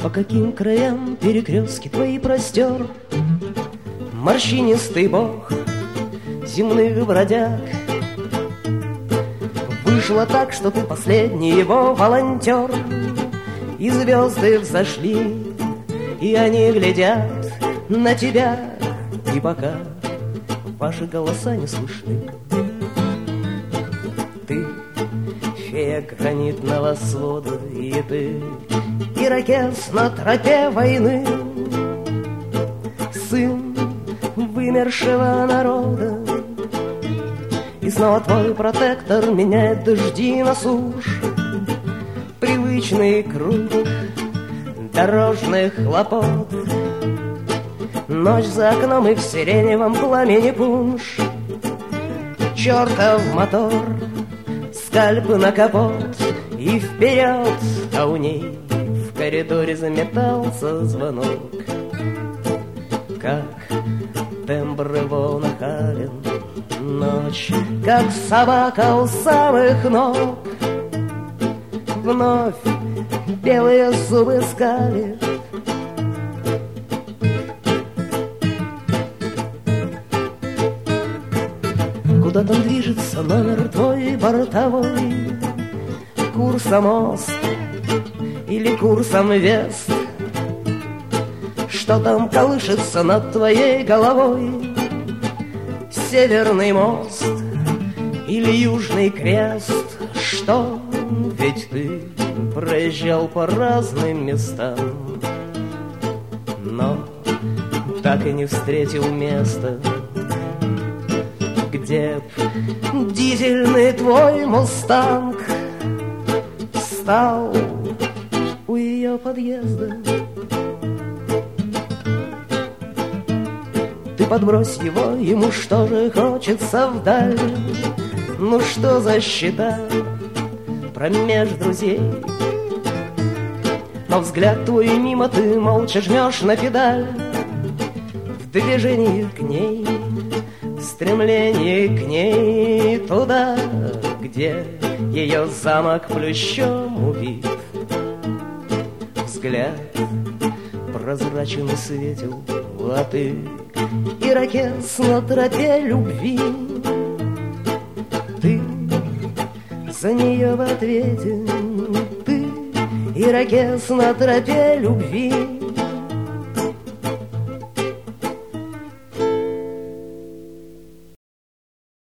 По каким краям перекрестки твои простер морщинистый бог земных бродяг? Вышло так, что ты последний его волонтер, и звезды взошли, и они глядят на тебя, и пока ваши голоса не слышны. Ты фея гранитного свода, и ты ирокез на тропе войны, сын вымершего народа. И снова твой протектор меняет дожди на сушь, привычный круг дорожных хлопот. Ночь за окном и в сиреневом пламени пунш, чертов мотор, скальп на капот и вперед, а у ней в коридоре заметался звонок. Как тембр его нахален, ночь, как собака у самых ног. Вновь белые зубы скалит, куда там движется номер твой бортовой? Курсом мост или курсом вест? Что там колышется над твоей головой? Северный мост или южный крест? Что? Ведь ты проезжал по разным местам, но так и не встретил места, где б дизельный твой мустанг стал у ее подъезда. Ты подбрось его, ему что же хочется вдаль? Ну что за счета промеж друзей? Но взгляд твой мимо, ты молча жмешь на педаль. В движении к ней, в стремлении к ней, туда, где ее замок плющом убит. Взгляд прозрачен и светел, а ты ирокез на тропе любви. Ты за нее в ответе, ты ирокез на тропе любви.